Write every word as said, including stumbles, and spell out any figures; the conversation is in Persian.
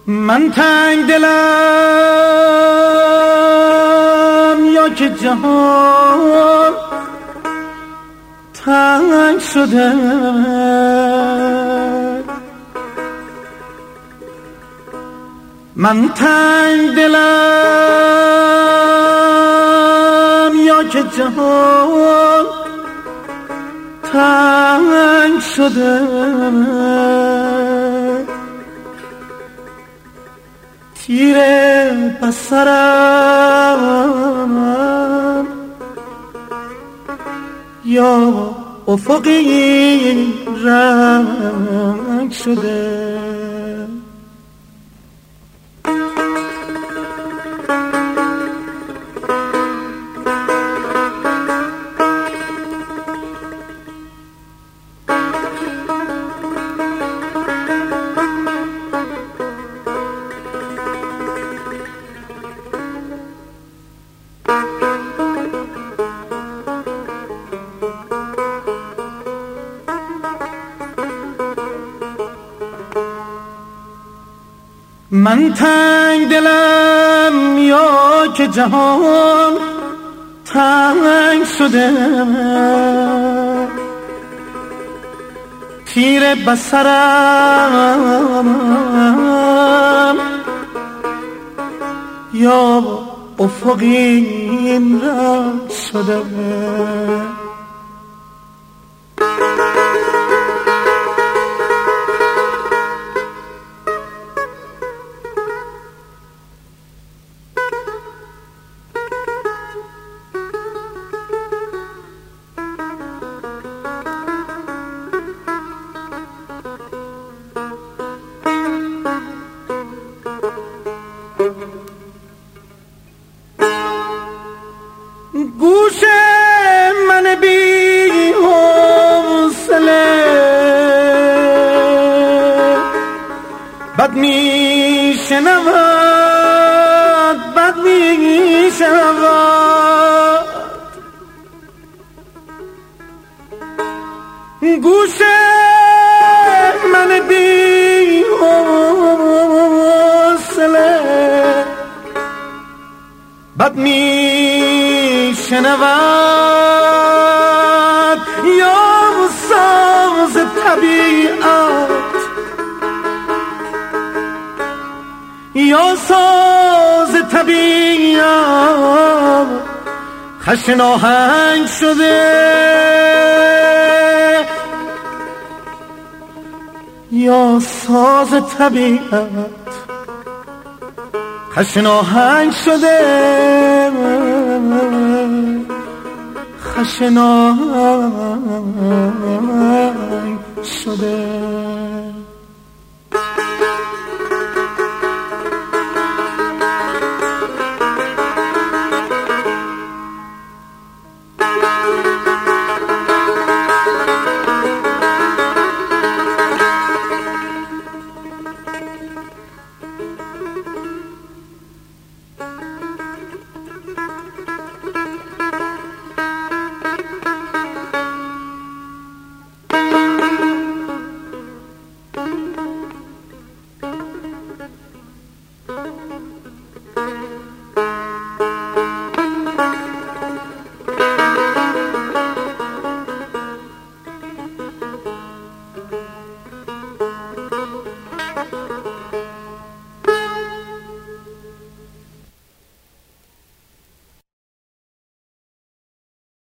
من تنگ دلم یا که جهان تنگ شده، من تنگ دلم یا که جهان تنگ شده، تیر بصرم یا افقی رنگ شده. من تنگ دلم یا که جهان تنگ شده، تیر بصرم یا افقی رنگ شده. گوش من بی حوصله بد می شنود، بد می شنود. گوش من بی حوصله بد می شنود، یا ساز طبیعت، یا ساز طبیعت خشن آهنگ شده، یا ساز طبیعت خشن آهنگ شده، خشن آهنگ شده.